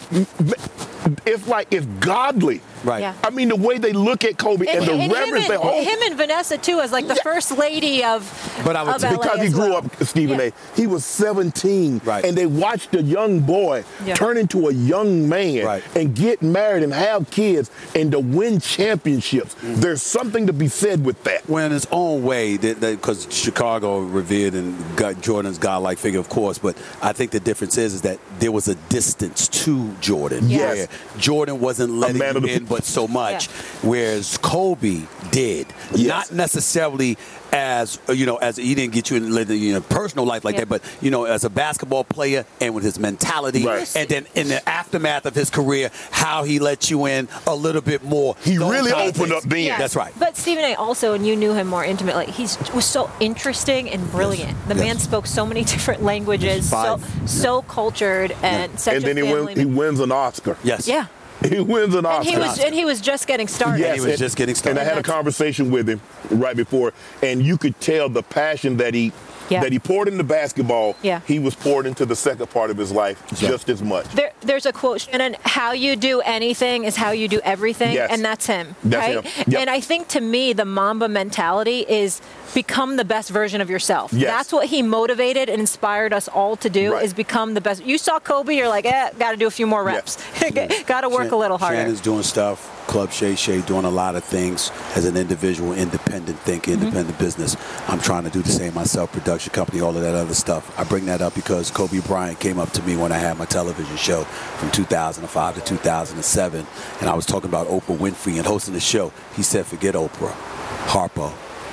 it's like it's godly. Right. Yeah. I mean, the way they look at Kobe and, and the and reverence him they and, hold. Him and Vanessa, too, as like the yeah. first lady of, but I would of say, L A because he grew well. up, Stephen yeah. A., he was seventeen, right. and they watched a young boy yeah. turn into a young man right. and get married and have kids and to win championships. Mm-hmm. There's something to be said with that. Well, in its own way, because Chicago revered and got Jordan's godlike figure, of course, but I think the difference is, is that there was a distance to Jordan. Yes. Jordan wasn't letting him the, in but so much, yeah. whereas Kobe did. Yes. Not necessarily as, you know, as he didn't get you in the you know, personal life like yeah. that, but, you know, as a basketball player and with his mentality, right. and then in the aftermath of his career, how he let you in a little bit more. He really opened up then. Yeah. That's right. But Stephen A. also, and you knew him more intimately, he was so interesting and brilliant. Yes. The yes. man spoke so many different languages, so yeah. so cultured, and yeah. such and a then he, family win, he wins an Oscar. Yes. Yeah. He wins an Oscar. And he was, and he was just getting started. Yes, and he was and, just getting started. And I had a conversation with him right before, and you could tell the passion that he yeah. that he poured into basketball. Yeah. He was poured into the second part of his life yeah. just as much. There, there's a quote, Shannon, how you do anything is how you do everything, yes. and that's him. That's right? him. Yep. And I think to me, the Mamba mentality is become the best version of yourself. Yes. That's what he motivated and inspired us all to do, right. is become the best. You saw Kobe, you're like, eh, got to do a few more reps. Yes. Got to work Shan- a little harder. Shannon's doing stuff. Club Shay Shay doing a lot of things as an individual, independent thinker, independent mm-hmm. business. I'm trying to do the same myself, production company, all of that other stuff. I bring that up because Kobe Bryant came up to me when I had my television show from two thousand five to two thousand seven, and I was talking about Oprah Winfrey and hosting the show. He said, forget Oprah, Harpo.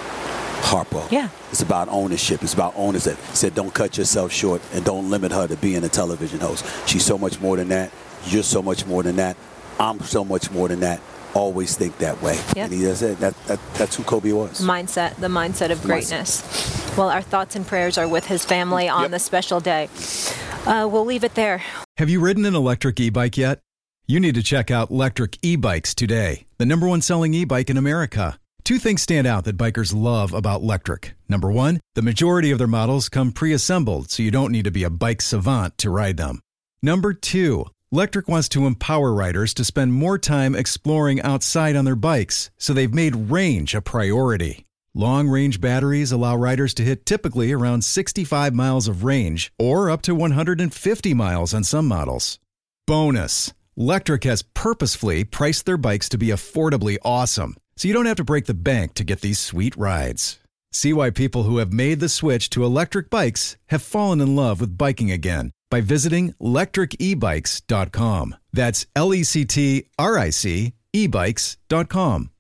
Harpo. Yeah. It's about ownership. It's about ownership. He said, don't cut yourself short and don't limit her to being a television host. She's so much more than that. You're so much more than that. I'm so much more than that. Always think that way. Yep. And he does it. That, that, that's who Kobe was. Mindset, the mindset of greatness. Mindset. Well, our thoughts and prayers are with his family on yep. this special day. Uh, we'll leave it there. Have you ridden an electric e-bike yet? You need to check out Lectric E-Bikes today, the number one selling e-bike in America. Two things stand out that bikers love about Lectric. Number one, the majority of their models come pre-assembled, so you don't need to be a bike savant to ride them. Number two, Lectric wants to empower riders to spend more time exploring outside on their bikes, so they've made range a priority. Long-range batteries allow riders to hit typically around sixty-five miles of range or up to one hundred fifty miles on some models. Bonus, Lectric has purposefully priced their bikes to be affordably awesome, so you don't have to break the bank to get these sweet rides. See why people who have made the switch to electric bikes have fallen in love with biking again by visiting lectric e bikes dot com. That's L E C T R I C e bikes dot com.